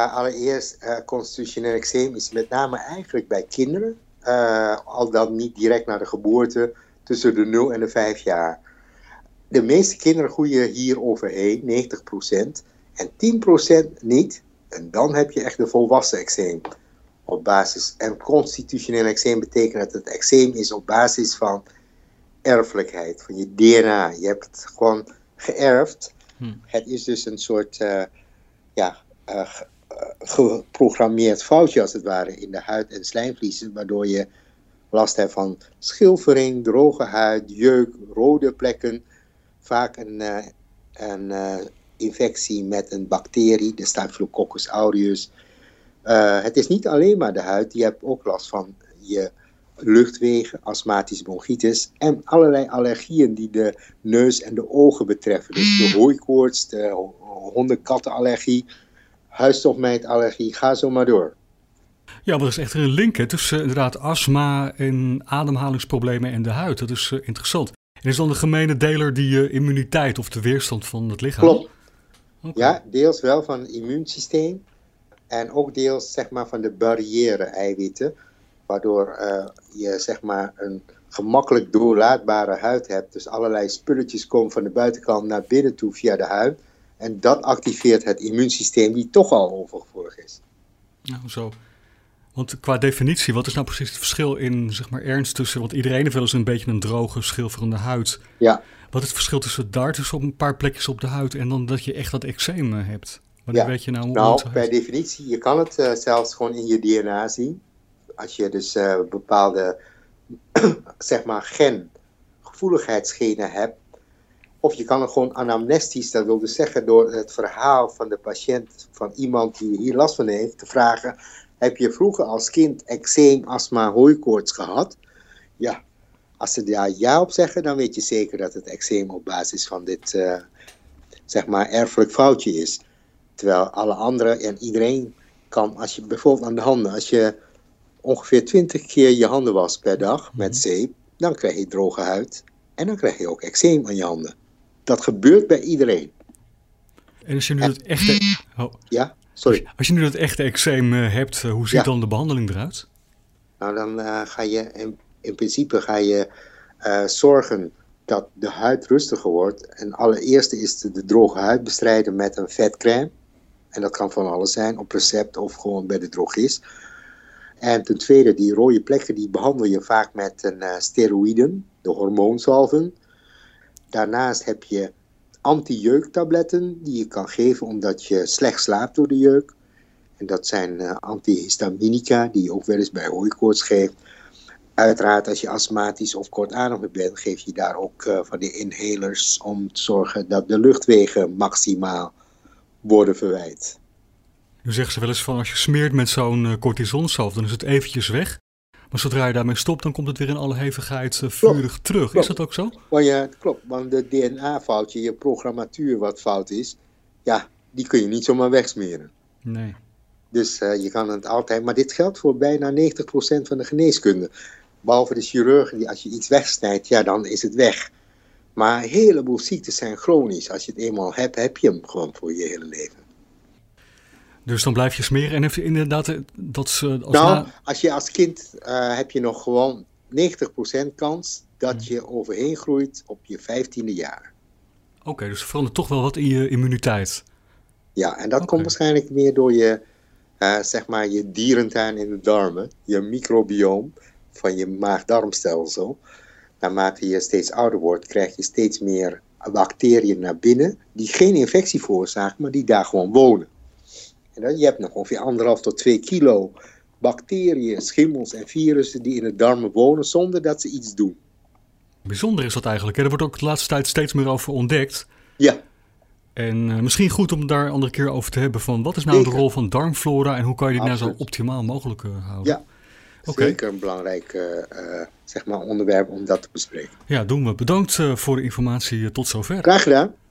allereerst, constitutioneel eczeem is met name eigenlijk bij kinderen, al dan niet direct na de geboorte, tussen de 0 en de 5 jaar. De meeste kinderen groeien hier overheen, 90%, en 10% niet. En dan heb je echt de volwassen eczeem. Op basis, en constitutioneel eczeem betekent dat het eczeem is op basis van erfelijkheid, van je DNA. Je hebt het gewoon geërfd. Het is dus een soort geprogrammeerd foutje als het ware in de huid- en slijmvliezen, waardoor je last hebt van schilfering, droge huid, jeuk, rode plekken, vaak een infectie met een bacterie, de Staphylococcus aureus. Het is niet alleen maar de huid, je hebt ook last van je luchtwegen, astmatische bronchitis en allerlei allergieën die de neus en de ogen betreffen. Dus de hooikoorts, de honden-kattenallergie, huisstofmijtallergie, ga zo maar door. Ja, maar er is echt een link tussen inderdaad astma en ademhalingsproblemen en de huid. Dat is interessant. En is dan de gemene deler die immuniteit of de weerstand van het lichaam? Klopt. Okay. Ja, deels wel van het immuunsysteem en ook deels zeg maar van de barrière-eiwitten, waardoor je zeg maar een gemakkelijk doorlaatbare huid hebt. Dus allerlei spulletjes komen van de buitenkant naar binnen toe via de huid. En dat activeert het immuunsysteem die toch al overgevoelig is. Nou, zo. Want qua definitie, wat is nou precies het verschil in zeg maar ernst tussen, want iedereen heeft wel eens een beetje een droge, schilferende huid. Ja. Wat is het verschil tussen darters op een paar plekjes op de huid en dan dat je echt dat eczeem hebt? Wanneer weet je nou hoe het per definitie, je kan het zelfs gewoon in je DNA zien. Als je dus bepaalde zeg maar gevoeligheidsgenen hebt. Of je kan het gewoon anamnestisch, dat wil dus zeggen door het verhaal van de patiënt, van iemand die hier last van heeft, te vragen: heb je vroeger als kind eczeem, astma, hooikoorts gehad? Ja, als ze daar ja op zeggen, dan weet je zeker dat het eczeem op basis van dit zeg maar erfelijk foutje is. Terwijl alle anderen en iedereen kan, als je bijvoorbeeld aan de handen, als je ongeveer 20 keer je handen wast per dag met zeep, dan krijg je droge huid en dan krijg je ook eczeem aan je handen. Dat gebeurt bij iedereen. En als je nu het echte... Ja, sorry. Als je nu dat echte eczeem hebt, hoe ziet dan de behandeling eruit? Nou, dan ga je in principe zorgen dat de huid rustiger wordt. En allereerst is de droge huid bestrijden met een vetcrème. En dat kan van alles zijn, op recept of gewoon bij de drogist. En ten tweede, die rode plekken, die behandel je vaak met steroïden, de hormoonsalven. Daarnaast heb je anti-jeuktabletten die je kan geven omdat je slecht slaapt door de jeuk. En dat zijn antihistaminica die je ook wel eens bij hooikoorts geeft. Uiteraard als je astmatisch of kortademig bent, geef je daar ook van die inhalers om te zorgen dat de luchtwegen maximaal worden verwijd. Nu zeggen ze wel eens van als je smeert met zo'n cortisonsalf, dan is het eventjes weg. Maar zodra je daarmee stopt, dan komt het weer in alle hevigheid vurig terug. Klopt. Is dat ook zo? Klopt, want de DNA-foutje, je programmatuur wat fout is, ja, die kun je niet zomaar wegsmeren. Nee. Dus je kan het altijd, maar dit geldt voor bijna 90% van de geneeskunde. Behalve de chirurgen, die als je iets wegsnijdt, ja, dan is het weg. Maar een heleboel ziektes zijn chronisch. Als je het eenmaal hebt, heb je hem gewoon voor je hele leven. Dus dan blijf je smeren en heb je inderdaad dat ze... Als je als kind heb je nog gewoon 90% kans dat je overheen groeit op je 15e jaar. Oké, dus er verandert toch wel wat in je immuniteit. Ja, en dat komt waarschijnlijk meer door je, zeg maar, je dierentuin in de darmen, je microbioom van je maag-darmstelsel. Naarmate je steeds ouder wordt, krijg je steeds meer bacteriën naar binnen die geen infectie veroorzaken, maar die daar gewoon wonen. En dan, je hebt nog ongeveer 1,5 tot 2 kilo bacteriën, schimmels en virussen die in de darmen wonen zonder dat ze iets doen. Bijzonder is dat eigenlijk. Er wordt ook de laatste tijd steeds meer over ontdekt. Ja. En misschien goed om daar een andere keer over te hebben van wat is nou de rol van darmflora en hoe kan je die nou zo optimaal mogelijk houden? Ja, zeker een belangrijk zeg maar onderwerp om dat te bespreken. Ja, doen we. Bedankt voor de informatie tot zover. Graag gedaan.